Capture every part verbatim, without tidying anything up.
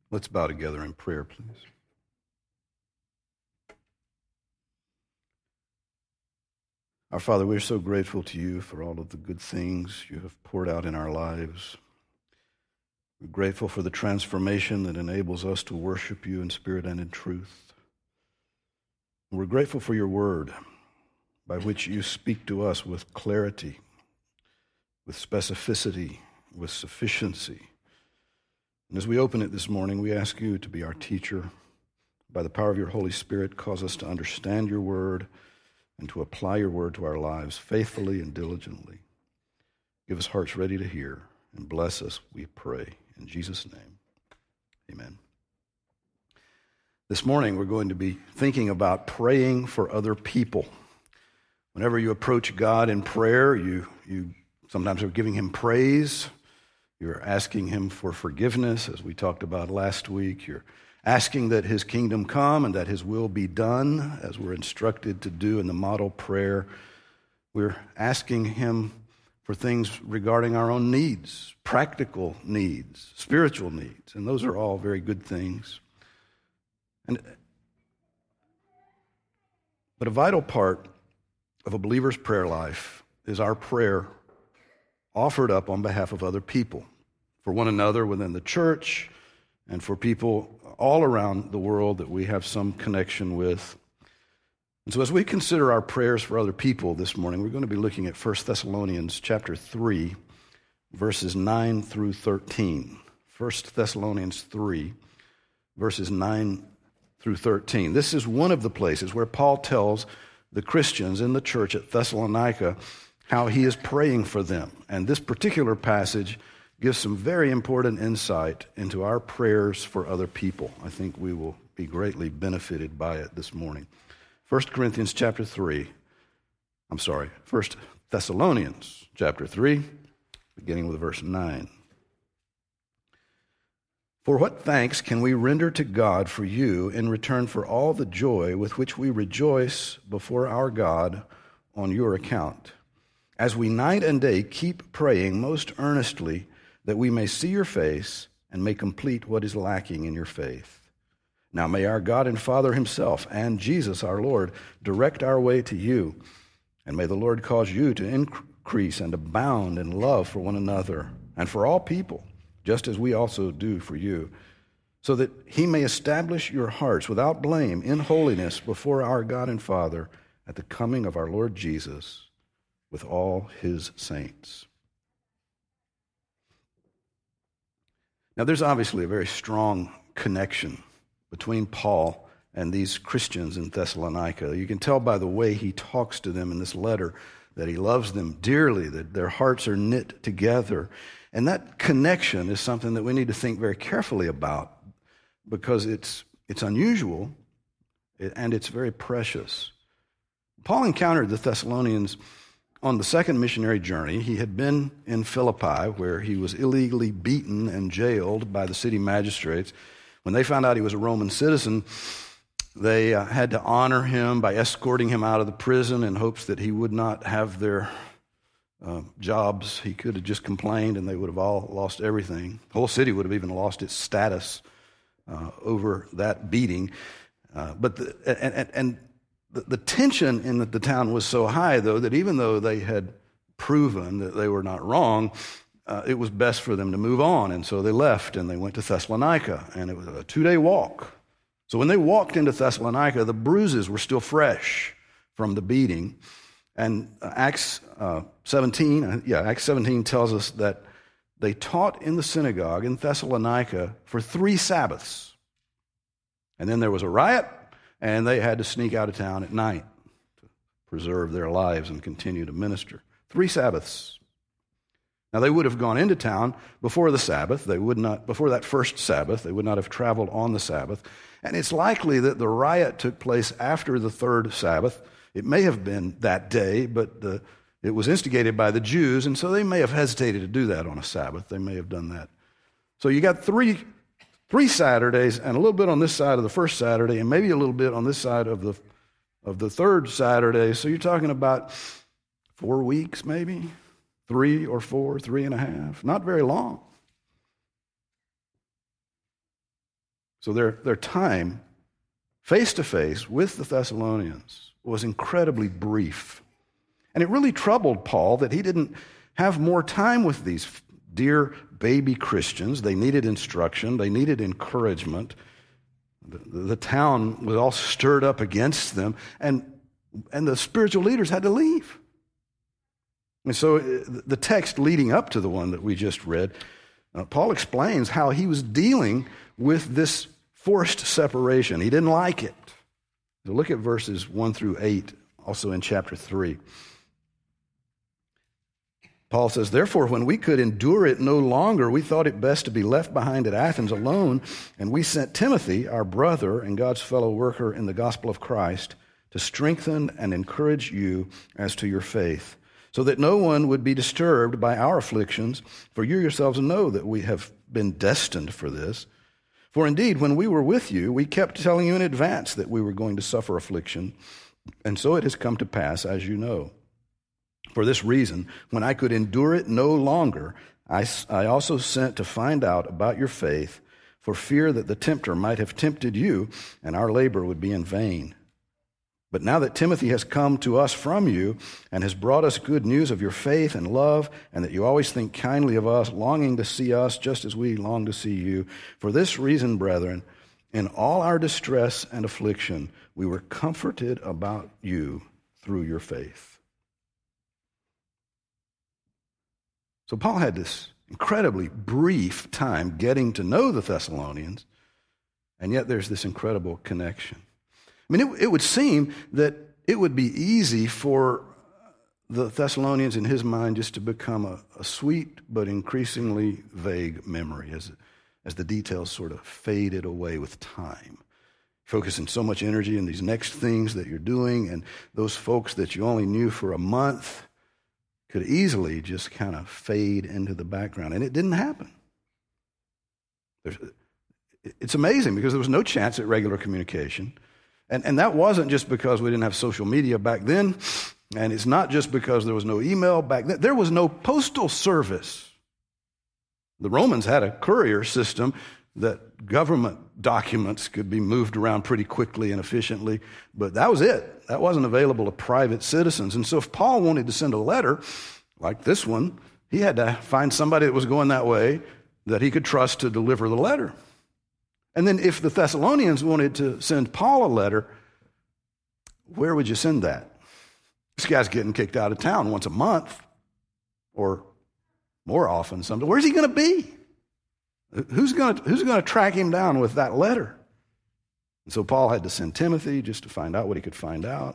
Let's bow together in prayer, please. Our Father, we're so grateful to you for all of the good things you have poured out in our lives. We're grateful for the transformation that enables us to worship you in spirit and in truth. We're grateful for your word, by which you speak to us with clarity, with specificity, with sufficiency. And as we open it this morning, we ask you to be our teacher. By the power of your Holy Spirit, cause us to understand your word and to apply your word to our lives faithfully and diligently. Give us hearts ready to hear, and bless us, we pray. In Jesus' name, amen. This morning, we're going to be thinking about praying for other people. Whenever you approach God in prayer, you, you sometimes are giving him praise. You're asking him for forgiveness, as we talked about last week. You're asking that his kingdom come and that his will be done, as we're instructed to do in the model prayer. We're asking him for things regarding our own needs, practical needs, spiritual needs, and those are all very good things. And, but a vital part of a believer's prayer life is our prayer offered up on behalf of other people, for one another within the church, and for people all around the world that we have some connection with. And so as we consider our prayers for other people this morning, we're going to be looking at First Thessalonians chapter three, verses nine through thirteen. First Thessalonians three, verses nine through thirteen. This is one of the places where Paul tells the Christians in the church at Thessalonica how he is praying for them. And this particular passage gives some very important insight into our prayers for other people. I think we will be greatly benefited by it this morning. First Corinthians chapter three, I'm sorry, First Thessalonians chapter three, beginning with verse nine. For what thanks can we render to God for you in return for all the joy with which we rejoice before our God on your account, as we night and day keep praying most earnestly that we may see your face and may complete what is lacking in your faith. Now may our God and Father himself and Jesus our Lord direct our way to you, and may the Lord cause you to increase and abound in love for one another and for all people, just as we also do for you, so that he may establish your hearts without blame in holiness before our God and Father at the coming of our Lord Jesus with all his saints. Now, there's obviously a very strong connection between Paul and these Christians in Thessalonica. You can tell by the way he talks to them in this letter that he loves them dearly, that their hearts are knit together. And that connection is something that we need to think very carefully about, because it's it's unusual and it's very precious. Paul encountered the Thessalonians on the second missionary journey. He had been in Philippi, where he was illegally beaten and jailed by the city magistrates. When they found out he was a Roman citizen, they uh, had to honor him by escorting him out of the prison in hopes that he would not have their uh, jobs. He could have just complained and they would have all lost everything. The whole city would have even lost its status uh, over that beating. Uh, but the, and, and, and The, the tension in the, the town was so high, though, that even though they had proven that they were not wrong, uh, it was best for them to move on. And so they left and they went to Thessalonica, and it was a two-day walk. So when they walked into Thessalonica, the bruises were still fresh from the beating. And uh, Acts uh, seventeen, uh, yeah, Acts seventeen tells us that they taught in the synagogue in Thessalonica for three Sabbaths. And then there was a riot, and they had to sneak out of town at night to preserve their lives and continue to minister. Three Sabbaths. Now, they would have gone into town before the Sabbath. They would not, before that first Sabbath, they would not have traveled on the Sabbath. And it's likely that the riot took place after the third Sabbath. It may have been that day, but the, it was instigated by the Jews, and so they may have hesitated to do that on a Sabbath. They may have done that. So you got three Three Saturdays, and a little bit on this side of the first Saturday, and maybe a little bit on this side of the of the third Saturday. So you're talking about four weeks, maybe three or four, three and a half. Not very long. So their, their time face-to-face with the Thessalonians was incredibly brief. And it really troubled Paul that he didn't have more time with these dear baby Christians. They needed instruction. They needed encouragement. The, the town was all stirred up against them, and, and the spiritual leaders had to leave. And so the text leading up to the one that we just read, uh, Paul explains how he was dealing with this forced separation. He didn't like it. So look at verses one through eight, also in chapter three. Paul says, "Therefore, when we could endure it no longer, we thought it best to be left behind at Athens alone, and we sent Timothy, our brother and God's fellow worker in the gospel of Christ, to strengthen and encourage you as to your faith, so that no one would be disturbed by our afflictions, for you yourselves know that we have been destined for this. For indeed, when we were with you, we kept telling you in advance that we were going to suffer affliction, and so it has come to pass, as you know. For this reason, when I could endure it no longer, I, I also sent to find out about your faith, for fear that the tempter might have tempted you, and our labor would be in vain. But now that Timothy has come to us from you and has brought us good news of your faith and love, and that you always think kindly of us, longing to see us just as we long to see you, for this reason, brethren, in all our distress and affliction, we were comforted about you through your faith." So Paul had this incredibly brief time getting to know the Thessalonians, and yet there's this incredible connection. I mean, it, it would seem that it would be easy for the Thessalonians, in his mind, just to become a, a sweet but increasingly vague memory as, as the details sort of faded away with time. Focusing so much energy in these next things that you're doing, and those folks that you only knew for a month could easily just kind of fade into the background. And it didn't happen. There's, it's amazing because there was no chance at regular communication. And, and that wasn't just because we didn't have social media back then, and it's not just because there was no email back then. There was no postal service. The Romans had a courier system that government documents could be moved around pretty quickly and efficiently, but that was it. That wasn't available to private citizens. And so if Paul wanted to send a letter like this one, he had to find somebody that was going that way that he could trust to deliver the letter. And then if the Thessalonians wanted to send Paul a letter, where would you send that? This guy's getting kicked out of town once a month, or more often sometimes. Where's he going to be? Who's going to, who's going to track him down with that letter? And so Paul had to send Timothy just to find out what he could find out.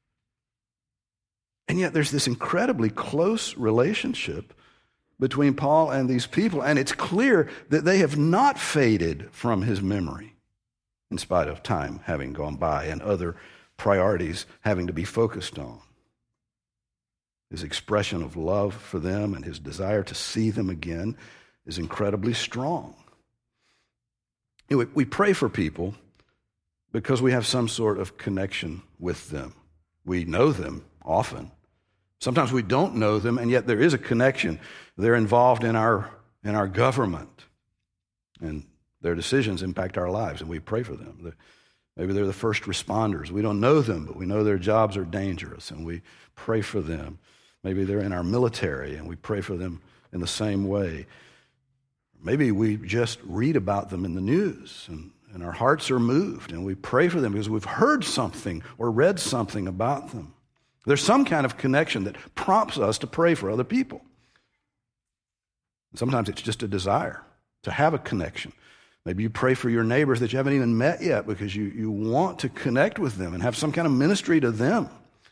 And yet there's this incredibly close relationship between Paul and these people, and it's clear that they have not faded from his memory in spite of time having gone by and other priorities having to be focused on. His expression of love for them and his desire to see them again is incredibly strong. You know, we pray for people because we have some sort of connection with them. We know them often. Sometimes we don't know them, and yet there is a connection. They're involved in our in our government, and their decisions impact our lives, and we pray for them. Maybe they're the first responders. We don't know them, but we know their jobs are dangerous, and we pray for them. Maybe they're in our military, and we pray for them in the same way. Maybe we just read about them in the news, and, and our hearts are moved, and we pray for them because we've heard something or read something about them. There's some kind of connection that prompts us to pray for other people. Sometimes it's just a desire to have a connection. Maybe you pray for your neighbors that you haven't even met yet because you, you want to connect with them and have some kind of ministry to them.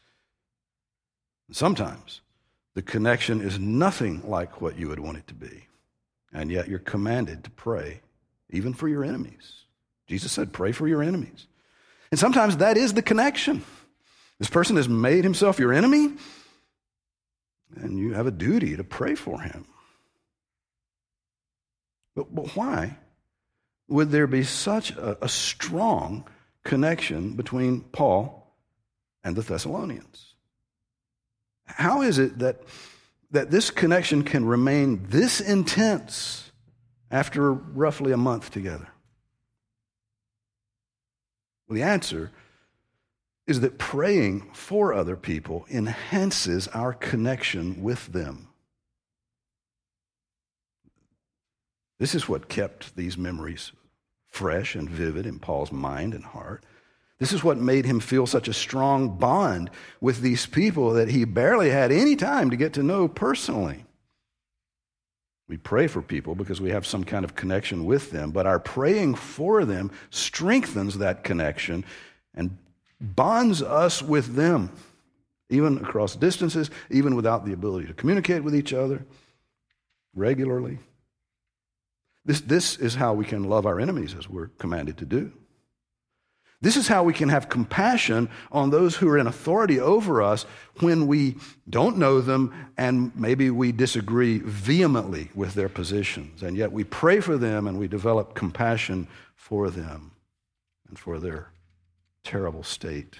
Sometimes the connection is nothing like what you would want it to be, and yet you're commanded to pray even for your enemies. Jesus said, pray for your enemies. And sometimes that is the connection. This person has made himself your enemy, and you have a duty to pray for him. But, but why would there be such a, a strong connection between Paul and the Thessalonians? How is it that, that this connection can remain this intense after roughly a month together? Well, the answer is that praying for other people enhances our connection with them. This is what kept these memories fresh and vivid in Paul's mind and heart. This is what made him feel such a strong bond with these people that he barely had any time to get to know personally. We pray for people because we have some kind of connection with them, but our praying for them strengthens that connection and bonds us with them, even across distances, even without the ability to communicate with each other regularly. This, this is how we can love our enemies as we're commanded to do. This is how we can have compassion on those who are in authority over us when we don't know them and maybe we disagree vehemently with their positions. And yet we pray for them and we develop compassion for them and for their terrible state.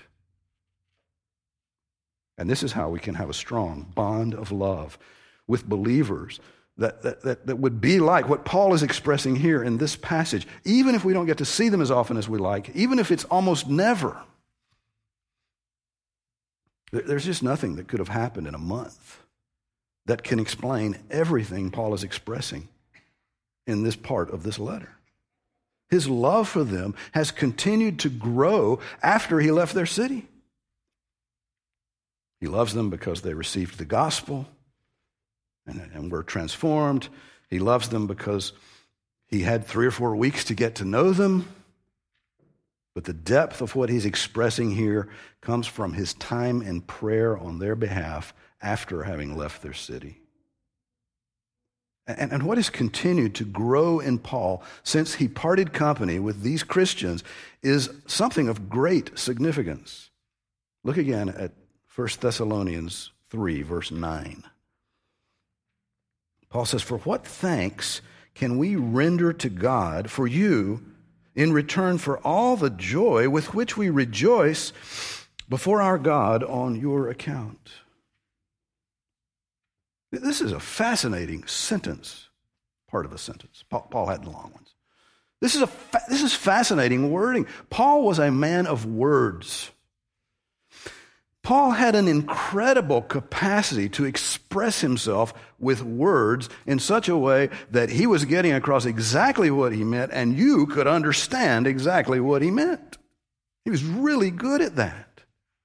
And this is how we can have a strong bond of love with believers That, that, that, that would be like what Paul is expressing here in this passage, even if we don't get to see them as often as we like, even if it's almost never. There's just nothing that could have happened in a month that can explain everything Paul is expressing in this part of this letter. His love for them has continued to grow after he left their city. He loves them because they received the gospel and, and were transformed. He loves them because he had three or four weeks to get to know them. But the depth of what he's expressing here comes from his time in prayer on their behalf after having left their city. And, and what has continued to grow in Paul since he parted company with these Christians is something of great significance. Look again at First Thessalonians three, verse nine. Paul says, "For what thanks can we render to God for you in return for all the joy with which we rejoice before our God on your account?" This is a fascinating sentence, part of a sentence. Paul, Paul had the long ones. This is, a fa- this is fascinating wording. Paul was a man of words. Paul had an incredible capacity to express himself with words in such a way that he was getting across exactly what he meant, and you could understand exactly what he meant. He was really good at that.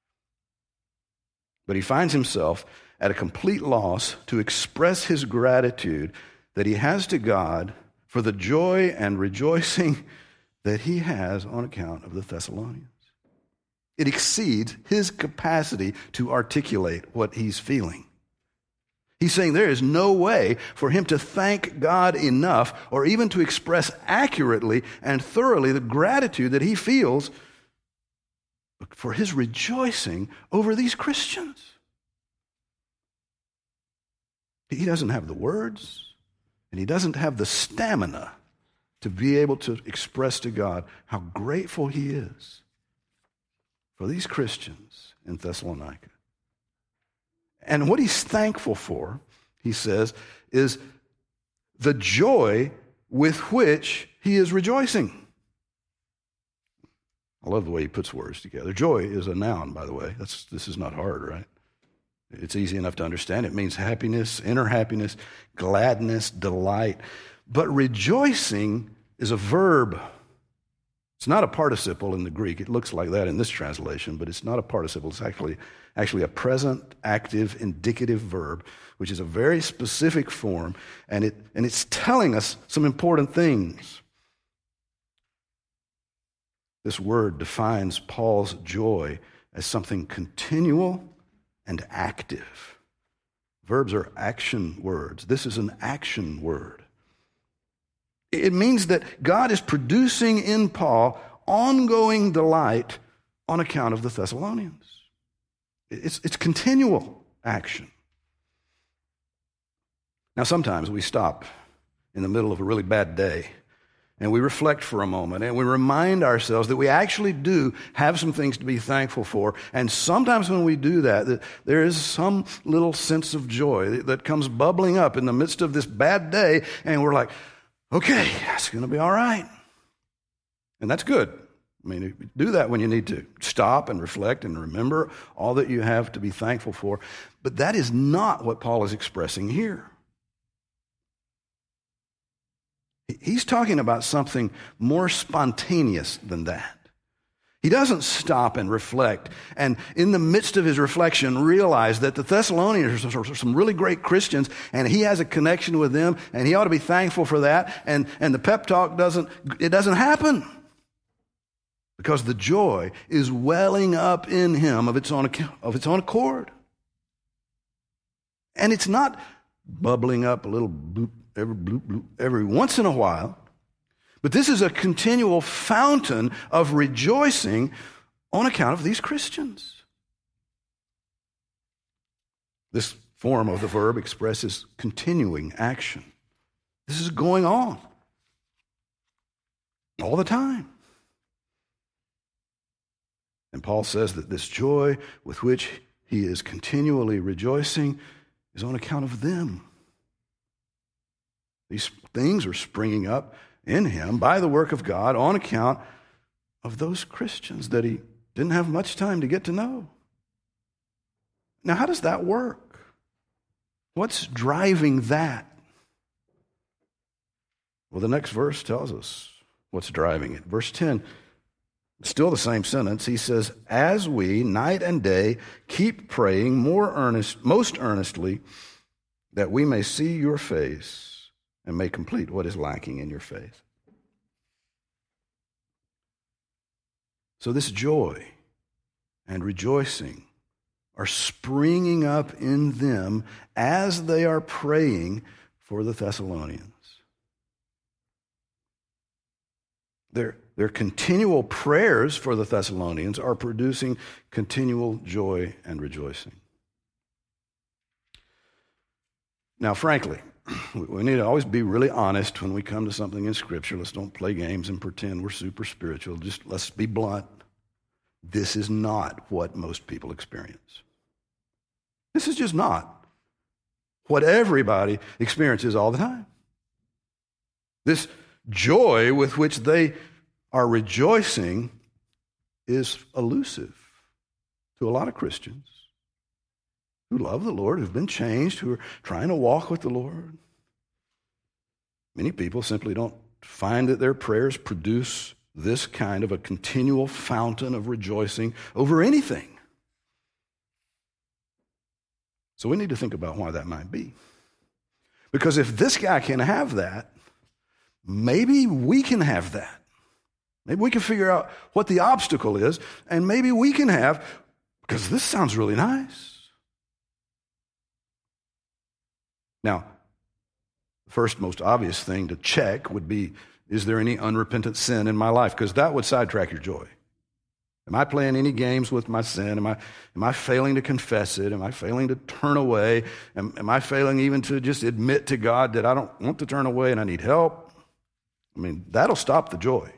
But he finds himself at a complete loss to express his gratitude that he has to God for the joy and rejoicing that he has on account of the Thessalonians. It exceeds his capacity to articulate what he's feeling. He's saying there is no way for him to thank God enough or even to express accurately and thoroughly the gratitude that he feels for his rejoicing over these Christians. He doesn't have the words, and he doesn't have the stamina to be able to express to God how grateful he is for these Christians in Thessalonica. And what he's thankful for, he says, is the joy with which he is rejoicing. I love the way he puts words together. Joy is a noun, by the way. That's, this is not hard, right? It's easy enough to understand. It means happiness, inner happiness, gladness, delight. But rejoicing is a verb. It's not a participle in the Greek. It looks like that in this translation, but it's not a participle. It's actually, actually a present, active, indicative verb, which is a very specific form, and it and it's telling us some important things. This word defines Paul's joy as something continual and active. Verbs are action words. This is an action word. It means that God is producing in Paul ongoing delight on account of the Thessalonians. It's, it's continual action. Now, sometimes we stop in the middle of a really bad day and we reflect for a moment and we remind ourselves that we actually do have some things to be thankful for. And sometimes when we do that, that there is some little sense of joy that comes bubbling up in the midst of this bad day, and we're like, okay, it's going to be all right. And that's good. I mean, do that when you need to. Stop and reflect and remember all that you have to be thankful for. But that is not what Paul is expressing here. He's talking about something more spontaneous than that. He doesn't stop and reflect, and in the midst of his reflection realize that the Thessalonians are some really great Christians, and he has a connection with them, and he ought to be thankful for that, and, and the pep talk doesn't, it doesn't happen. Because the joy is welling up in him of its own, of its own accord. And it's not bubbling up a little bloop, every bloop, bloop, every once in a while. But this is a continual fountain of rejoicing on account of these Christians. This form of the verb expresses continuing action. This is going on all the time. And Paul says that this joy with which he is continually rejoicing is on account of them. These things are springing up in him by the work of God on account of those Christians that he didn't have much time to get to know. Now, how does that work? What's driving that? Well, the next verse tells us what's driving it. Verse ten, still the same sentence. He says, as we night and day keep praying more earnest, most earnestly, that we may see your face and may complete what is lacking in your faith. So this joy and rejoicing are springing up in them as they are praying for the Thessalonians. Their, their continual prayers for the Thessalonians are producing continual joy and rejoicing. Now, frankly, we need to always be really honest when we come to something in Scripture. Let's don't play games and pretend we're super spiritual. Just let's be blunt. This is not what most people experience. This is just not what everybody experiences all the time. This joy with which they are rejoicing is elusive to a lot of Christians who love the Lord, who've been changed, who are trying to walk with the Lord. Many people simply don't find that their prayers produce this kind of a continual fountain of rejoicing over anything. So we need to think about why that might be. Because if this guy can have that, maybe we can have that. Maybe we can figure out what the obstacle is, and maybe we can have, because this sounds really nice. Now, the first most obvious thing to check would be, is there any unrepentant sin in my life? Because that would sidetrack your joy. Am I playing any games with my sin? Am I, am I failing to confess it? Am I failing to turn away? Am, am I failing even to just admit to God that I don't want to turn away and I need help? I mean, that'll stop the joy.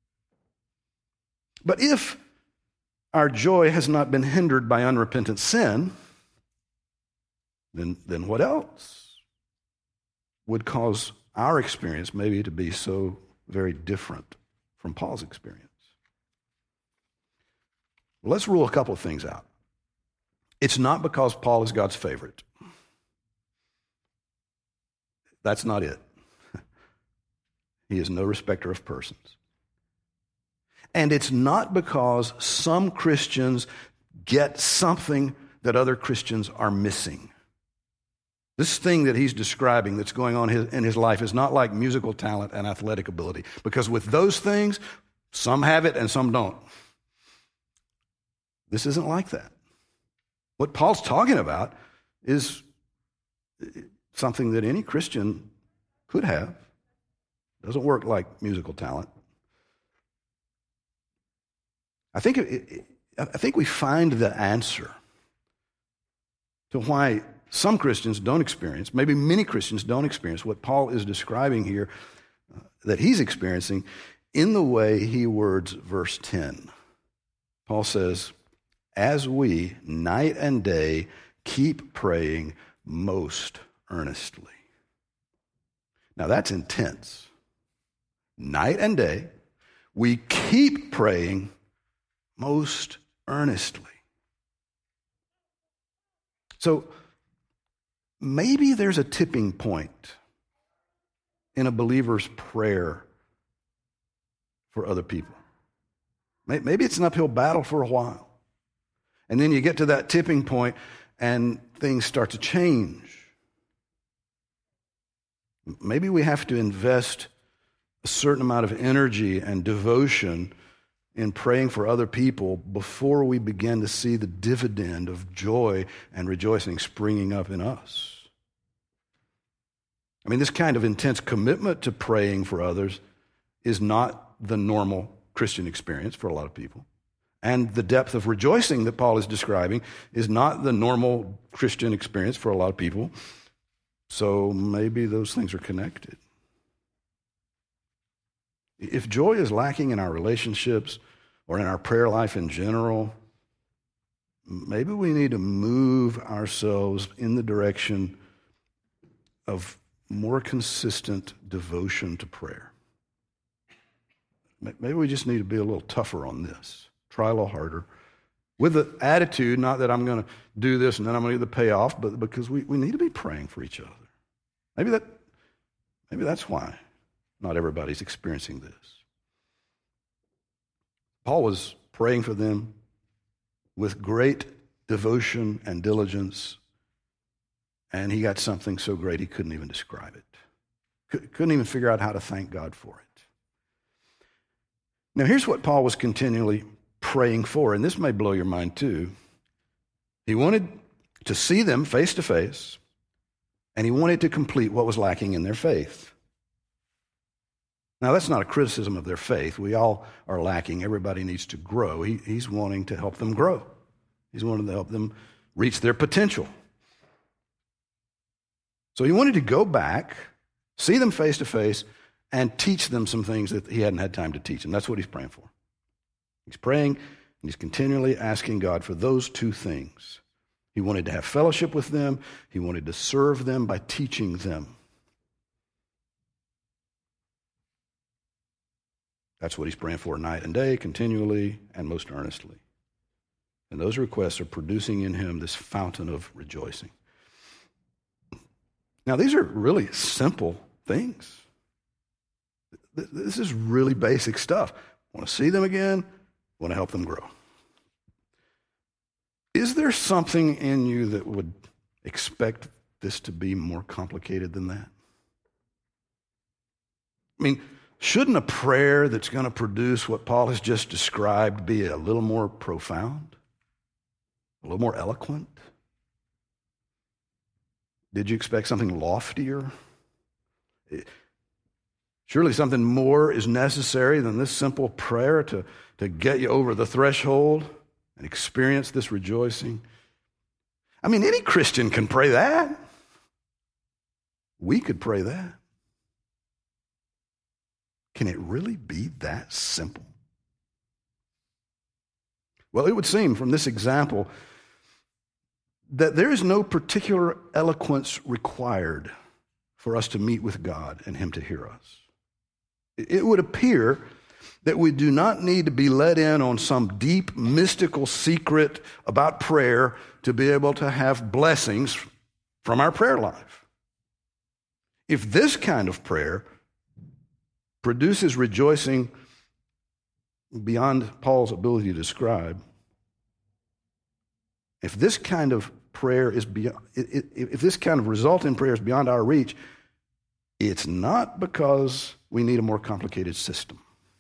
But if our joy has not been hindered by unrepentant sin, then, then what else would cause our experience maybe to be so very different from Paul's experience? Well, let's rule a couple of things out. It's not because Paul is God's favorite. That's not it. He is no respecter of persons. And it's not because some Christians get something that other Christians are missing. This thing that he's describing that's going on in his life is not like musical talent and athletic ability, because with those things, some have it and some don't. This isn't like that. What Paul's talking about is something that any Christian could have. It doesn't work like musical talent. I think, it, I think we find the answer to why some Christians don't experience, maybe many Christians don't experience what Paul is describing here uh, that he's experiencing in the way he words verse ten. Paul says, as we night and day keep praying most earnestly. Now that's intense. Night and day, we keep praying most earnestly. So maybe there's a tipping point in a believer's prayer for other people. Maybe it's an uphill battle for a while. And then you get to that tipping point and things start to change. Maybe we have to invest a certain amount of energy and devotion in praying for other people before we begin to see the dividend of joy and rejoicing springing up in us. I mean, this kind of intense commitment to praying for others is not the normal Christian experience for a lot of people. And the depth of rejoicing that Paul is describing is not the normal Christian experience for a lot of people. So maybe those things are connected. If joy is lacking in our relationships or in our prayer life in general, maybe we need to move ourselves in the direction of more consistent devotion to prayer. Maybe we just need to be a little tougher on this, try a little harder, with the attitude, not that I'm going to do this and then I'm going to get the payoff, but because we, we need to be praying for each other. Maybe that, maybe that's why not everybody's experiencing this. Paul was praying for them with great devotion and diligence, and he got something so great he couldn't even describe it. Couldn't even figure out how to thank God for it. Now, here's what Paul was continually praying for, and this may blow your mind too. He wanted to see them face to face, and he wanted to complete what was lacking in their faith. Now, that's not a criticism of their faith. We all are lacking. Everybody needs to grow. He, he's wanting to help them grow. He's wanting to help them reach their potential. So he wanted to go back, see them face to face, and teach them some things that he hadn't had time to teach them. That's what he's praying for. He's praying, and he's continually asking God for those two things. He wanted to have fellowship with them. He wanted to serve them by teaching them. That's what he's praying for night and day, continually and most earnestly. And those requests are producing in him this fountain of rejoicing. Now, these are really simple things. This is really basic stuff. I want to see them again. I want to help them grow. Is there something in you that would expect this to be more complicated than that? I mean, shouldn't a prayer that's going to produce what Paul has just described be a little more profound? A little more eloquent? Did you expect something loftier? Surely something more is necessary than this simple prayer to, to get you over the threshold and experience this rejoicing. I mean, any Christian can pray that. We could pray that. Can it really be that simple? Well, it would seem from this example that there is no particular eloquence required for us to meet with God and him to hear us. It would appear that we do not need to be let in on some deep mystical secret about prayer to be able to have blessings from our prayer life. If this kind of prayer produces rejoicing beyond Paul's ability to describe, if this kind of prayer is beyond, if this kind of result in prayer is beyond our reach, it's not because we need a more complicated system.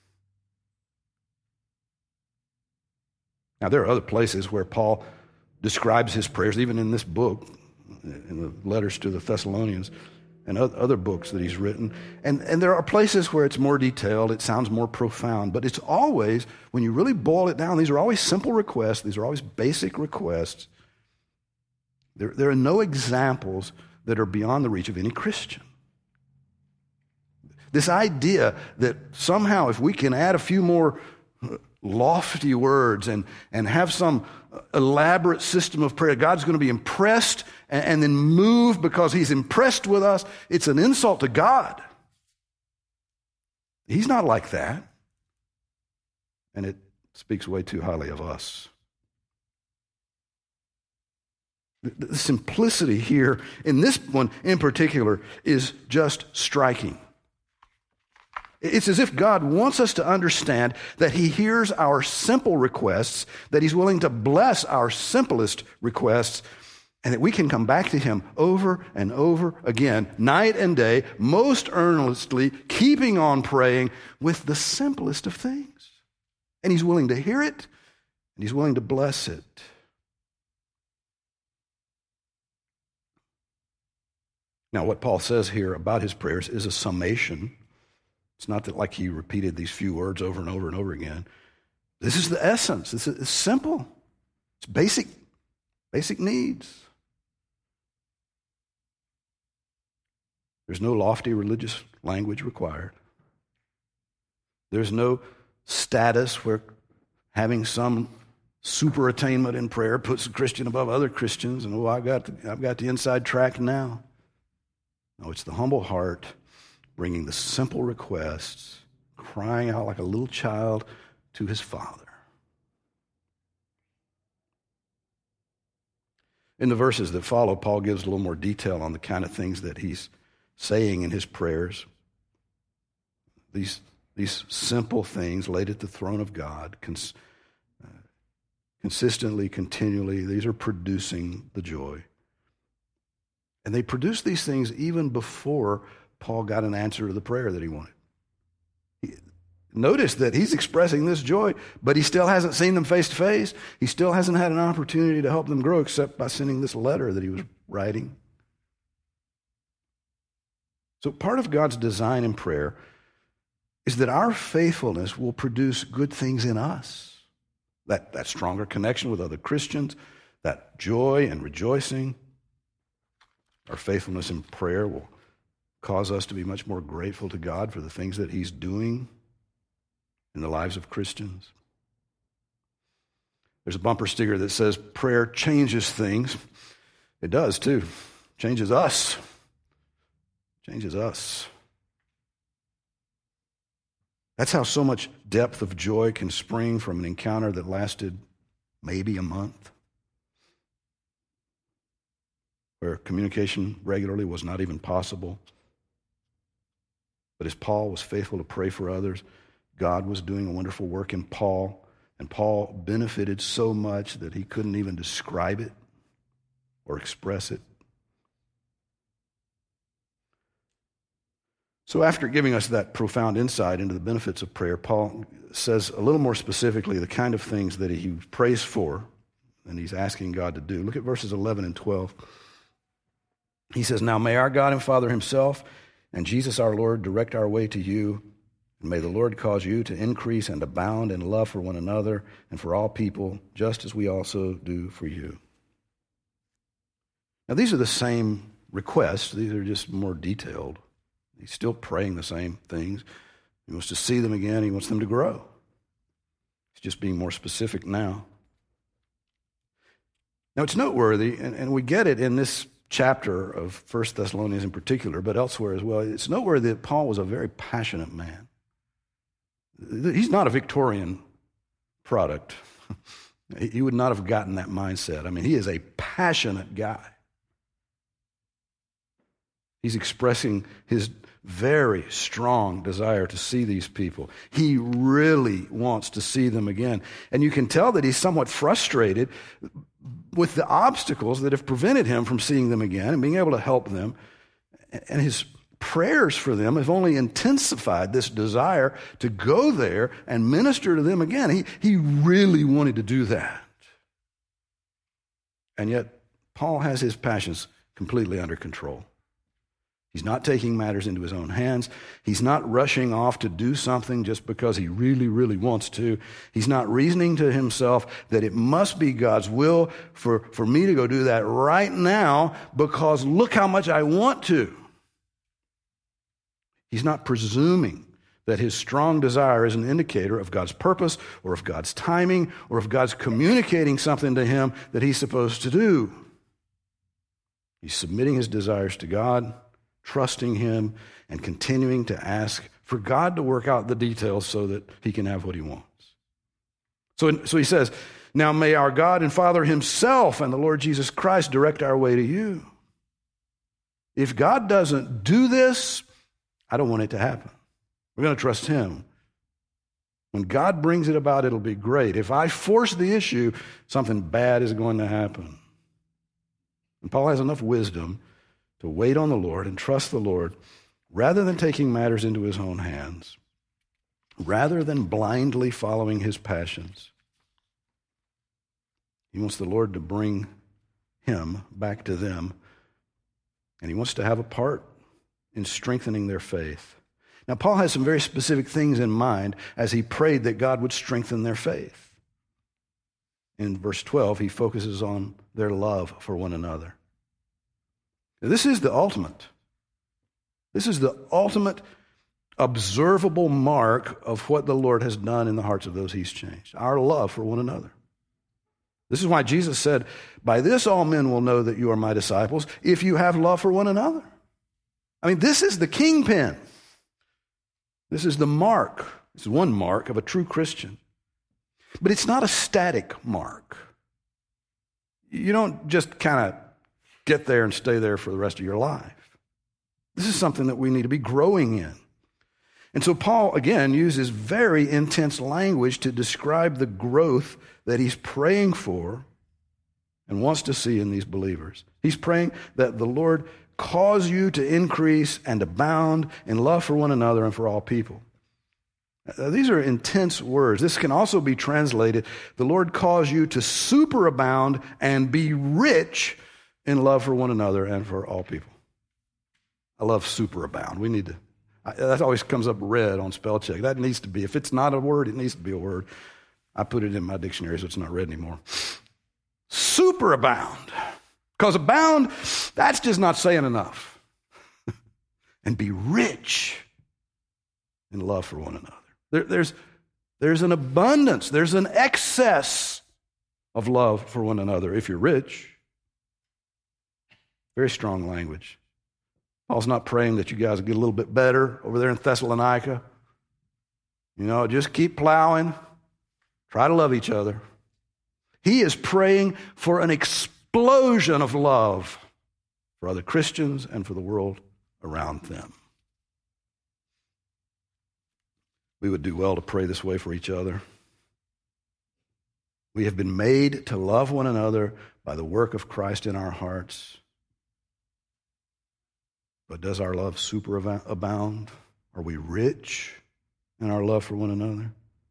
Now, there are other places where Paul describes his prayers, even in this book, in the letters to the Thessalonians, and other books that he's written. And, and there are places where it's more detailed, it sounds more profound, but it's always, when you really boil it down, these are always simple requests, these are always basic requests. There, there are no examples that are beyond the reach of any Christian. This idea that somehow if we can add a few more lofty words and, and have some elaborate system of prayer, God's going to be impressed and, and then move because he's impressed with us, it's an insult to God. He's not like that. and it speaks way too highly of us. The, the simplicity here in this one in particular is just striking. It's as if God wants us to understand that he hears our simple requests, that he's willing to bless our simplest requests, and that we can come back to him over and over again, night and day, most earnestly, keeping on praying with the simplest of things. And he's willing to hear it, and he's willing to bless it. Now, what Paul says here about his prayers is a summation. It's not that like he repeated these few words over and over and over again. This is the essence. It's, it's simple. It's basic, basic needs. There's no lofty religious language required. There's no status where having some super attainment in prayer puts a Christian above other Christians and, oh, I've got the, I've got the inside track now. No, it's the humble heart bringing the simple requests, crying out like a little child to his Father. In the verses that follow, Paul gives a little more detail on the kind of things that he's saying in his prayers. These, these simple things laid at the throne of God, cons, uh, consistently, continually, these are producing the joy. And they produce these things even before Paul got an answer to the prayer that he wanted. He, notice that he's expressing this joy, but he still hasn't seen them face to face. He still hasn't had an opportunity to help them grow except by sending this letter that he was writing. So part of God's design in prayer is that our faithfulness will produce good things in us. That, that stronger connection with other Christians, that joy and rejoicing. Our faithfulness in prayer will cause us to be much more grateful to God for the things that he's doing in the lives of Christians. There's a bumper sticker that says, prayer changes things. It does too. Changes us. Changes us. That's how so much depth of joy can spring from an encounter that lasted maybe a month, where communication regularly was not even possible. But as Paul was faithful to pray for others, God was doing a wonderful work in Paul, and Paul benefited so much that he couldn't even describe it or express it. So after giving us that profound insight into the benefits of prayer, Paul says a little more specifically the kind of things that he prays for and he's asking God to do. Look at verses eleven and twelve. He says, now may our God and Father himself and Jesus our Lord direct our way to you, and may the Lord cause you to increase and abound in love for one another and for all people, just as we also do for you. Now these are the same requests. These are just more detailed. He's still praying the same things. He wants to see them again. He wants them to grow. He's just being more specific now. Now it's noteworthy, and, and we get it in this chapter of First Thessalonians in particular, but elsewhere as well. It's noteworthy that Paul was a very passionate man. He's not a Victorian product. He would not have gotten that mindset. I mean, he is a passionate guy. He's expressing his very strong desire to see these people. He really wants to see them again. And you can tell that he's somewhat frustrated with the obstacles that have prevented him from seeing them again and being able to help them. And his prayers for them have only intensified this desire to go there and minister to them again. He, he really wanted to do that. And yet, Paul has his passions completely under control. He's not taking matters into his own hands. He's not rushing off to do something just because he really, really wants to. He's not reasoning to himself that it must be God's will for, for me to go do that right now because look how much I want to. He's not presuming that his strong desire is an indicator of God's purpose or of God's timing or of God's communicating something to him that he's supposed to do. He's submitting his desires to God, trusting him, and continuing to ask for God to work out the details so that he can have what he wants. So, so he says, now may our God and Father himself and the Lord Jesus Christ direct our way to you. If God doesn't do this, I don't want it to happen. We're going to trust him. When God brings it about, it'll be great. If I force the issue, something bad is going to happen. And Paul has enough wisdom to wait on the Lord and trust the Lord rather than taking matters into his own hands, rather than blindly following his passions. He wants the Lord to bring him back to them, and he wants to have a part in strengthening their faith. Now, Paul has some very specific things in mind as he prayed that God would strengthen their faith. In verse twelve, he focuses on their love for one another. Now, this is the ultimate. This is the ultimate observable mark of what the Lord has done in the hearts of those he's changed, our love for one another. This is why Jesus said, by this all men will know that you are my disciples, if you have love for one another. I mean, this is the kingpin. This is the mark. This is one mark of a true Christian. But it's not a static mark. You don't just kind of get there and stay there for the rest of your life. This is something that we need to be growing in. And so Paul, again, uses very intense language to describe the growth that he's praying for and wants to see in these believers. He's praying that the Lord cause you to increase and abound in love for one another and for all people. Uh, these are intense words. This can also be translated, the Lord cause you to superabound and be rich in love for one another and for all people. I love superabound. We need to, I, that always comes up red on spell check. That needs to be, if it's not a word, it needs to be a word. I put it in my dictionary so it's not red anymore. Superabound. Because abound, that's just not saying enough. And be rich in love for one another. There, there's, there's an abundance, there's an excess of love for one another if you're rich. Very strong language. Paul's not praying that you guys get a little bit better over there in Thessalonica. You know, just keep plowing. Try to love each other. He is praying for an explosion of love for other Christians and for the world around them. We would do well to pray this way for each other. We have been made to love one another by the work of Christ in our hearts. But does our love superabound? Are we rich in our love for one another?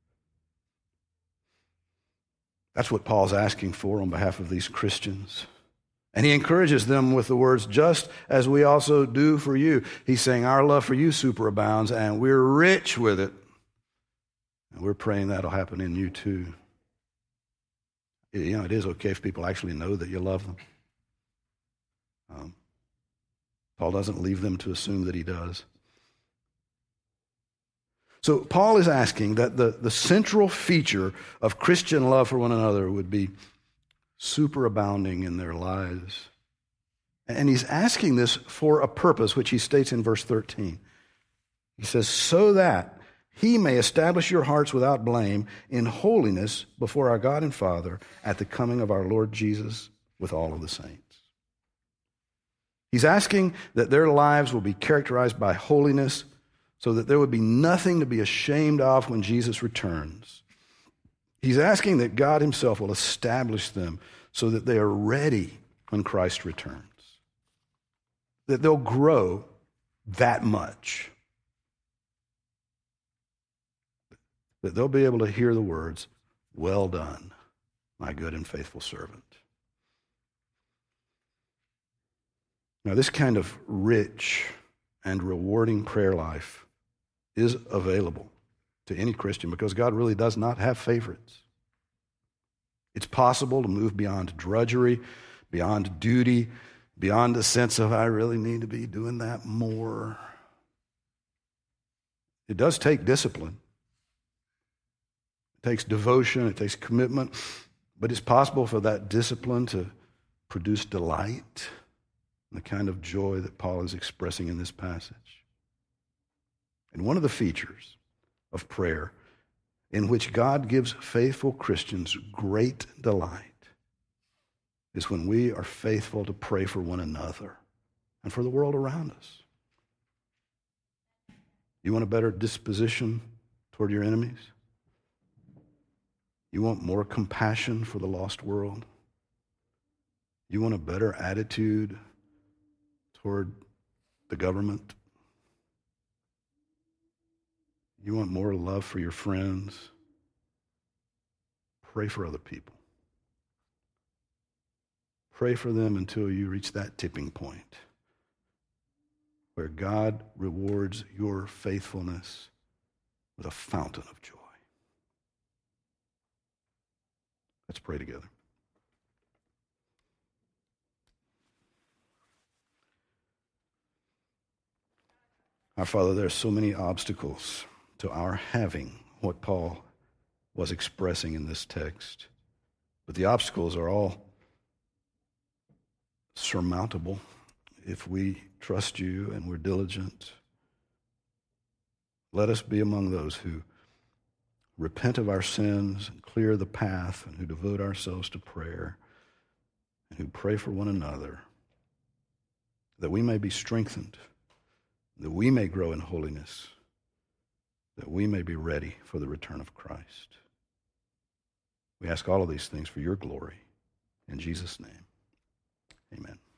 That's what Paul's asking for on behalf of these Christians. And he encourages them with the words, just as we also do for you. He's saying our love for you superabounds and we're rich with it. And we're praying that'll happen in you too. You know, it is okay if people actually know that you love them. Um, Paul doesn't leave them to assume that he does. So Paul is asking that the, the central feature of Christian love for one another would be superabounding in their lives. And he's asking this for a purpose, which he states in verse thirteen. He says, so that he may establish your hearts without blame in holiness before our God and Father at the coming of our Lord Jesus with all of the saints. He's asking that their lives will be characterized by holiness so that there would be nothing to be ashamed of when Jesus returns. He's asking that God himself will establish them so that they are ready when Christ returns. That they'll grow that much. That they'll be able to hear the words, well done, my good and faithful servant. Now, this kind of rich and rewarding prayer life is available to any Christian because God really does not have favorites. It's possible to move beyond drudgery, beyond duty, beyond the sense of I really need to be doing that more. It does take discipline. It takes devotion, it takes commitment, but it's possible for that discipline to produce delight and the kind of joy that Paul is expressing in this passage. And one of the features of prayer in which God gives faithful Christians great delight is when we are faithful to pray for one another and for the world around us. You want a better disposition toward your enemies? You want more compassion for the lost world? You want a better attitude toward the government? You want more love for your friends? Pray for other people. Pray for them until you reach that tipping point where God rewards your faithfulness with a fountain of joy. Let's pray together. Our Father, there are so many obstacles to our having what Paul was expressing in this text. But the obstacles are all surmountable if we trust you and we're diligent. Let us be among those who repent of our sins and clear the path and who devote ourselves to prayer and who pray for one another, that we may be strengthened, that we may grow in holiness, that we may be ready for the return of Christ. We ask all of these things for your glory. In Jesus' name, amen.